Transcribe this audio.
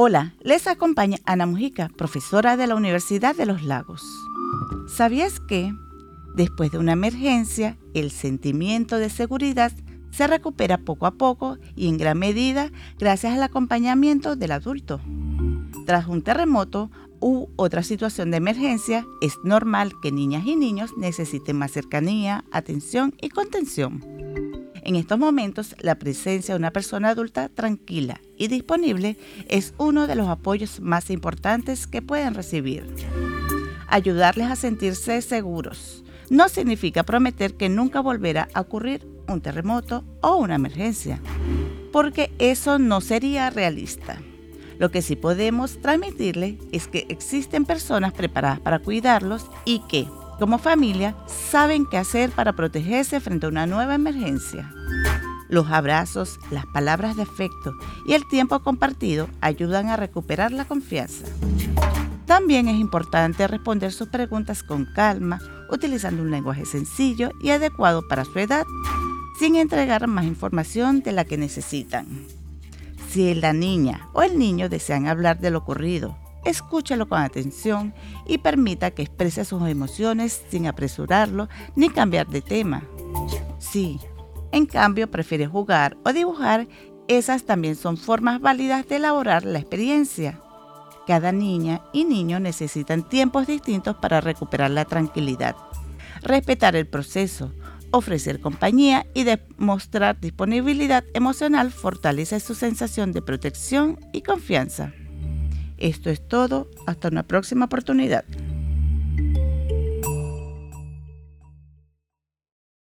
Hola, les acompaña Ana Mujica, profesora de la Universidad de los Lagos. ¿Sabías que, después de una emergencia, el sentimiento de seguridad se recupera poco a poco y en gran medida gracias al acompañamiento del adulto? Tras un terremoto u otra situación de emergencia, es normal que niñas y niños necesiten más cercanía, atención y contención. En estos momentos, la presencia de una persona adulta tranquila y disponible es uno de los apoyos más importantes que pueden recibir. Ayudarles a sentirse seguros no significa prometer que nunca volverá a ocurrir un terremoto o una emergencia, porque eso no sería realista. Lo que sí podemos transmitirles es que existen personas preparadas para cuidarlos y que, como familia, saben qué hacer para protegerse frente a una nueva emergencia. Los abrazos, las palabras de afecto y el tiempo compartido ayudan a recuperar la confianza. También es importante responder sus preguntas con calma, utilizando un lenguaje sencillo y adecuado para su edad, sin entregar más información de la que necesitan. Si la niña o el niño desean hablar de lo ocurrido, escúchelo con atención y permita que exprese sus emociones sin apresurarlo ni cambiar de tema. Si, en cambio, prefiere jugar o dibujar, esas también son formas válidas de elaborar la experiencia. Cada niña y niño necesitan tiempos distintos para recuperar la tranquilidad. Respetar el proceso, ofrecer compañía y demostrar disponibilidad emocional fortalece su sensación de protección y confianza. Esto es todo. Hasta una próxima oportunidad.